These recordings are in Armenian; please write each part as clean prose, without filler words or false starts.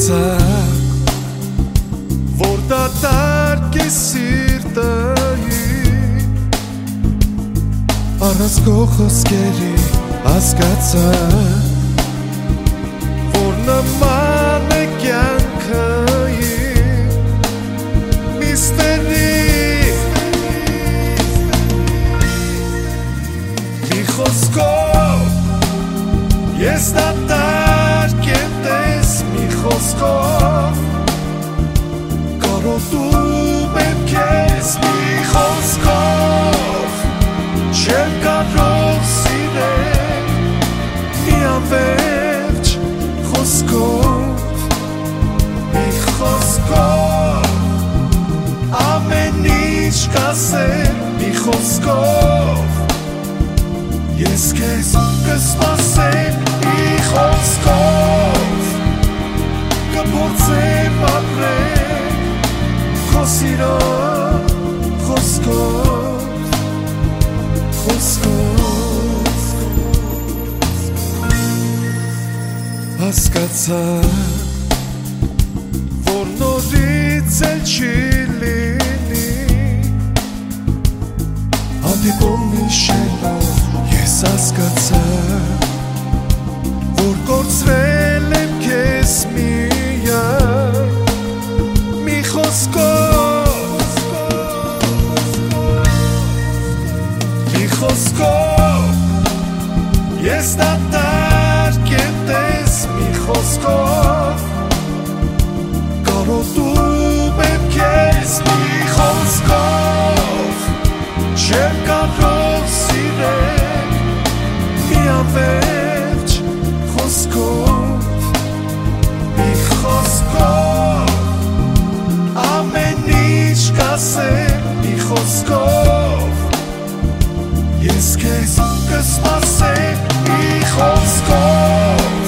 հասկացա, որ դատարկ է սիրտայի առանց քո խոսքերի հասկացա, որ նման է կյանքային միստերի մի խոսքով ես դատարկ եմ տես մի խոսքով կարոտում եմ քեզ մի խոսքով չեմ կարող սիրել մի անվերջ խոսքով մի խոսքով ամեն ինչ կասեմ մի խոսքով ես քեզ կսպասեմ մի խոսքով կփորձեմ ապրել քո սիրո խոսքով հասկացա, որ նորից էլ չի լինի հանդիպում հիշելով ես հասկացա, որ կորցրել եմ քեզ միայն մի խոսքով ես դատարկ եմ տես մի խոսքով կարոտում եմ քեզ մի խոսքով չեմ կարող սիրել մի անվերջ խոսքով մի խոսքով ամեն ինչ կասեմ մի խոսքով ես քեզ կսպասեմ մի խոսքով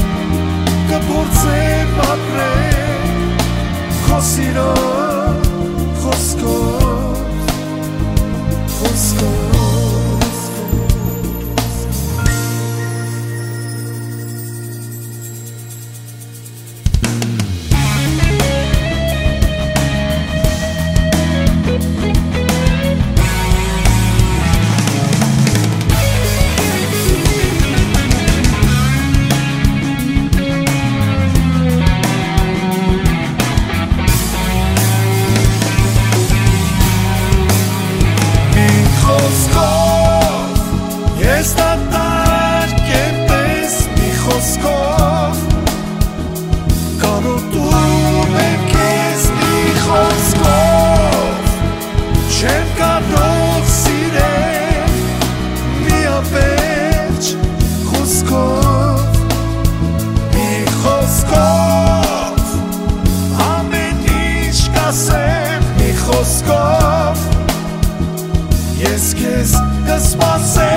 կփորձեմ ապրել քո սիրո խոսքով ես դատարկ եմ տես մի խոսքով կարոտում եմ քեզ մի խոսքով չեմ կարող սիրել մի անվերջ խոսքով մի խոսքով ամեն ինչ կասեմ մի խոսքով ես քեզ կսպասեմ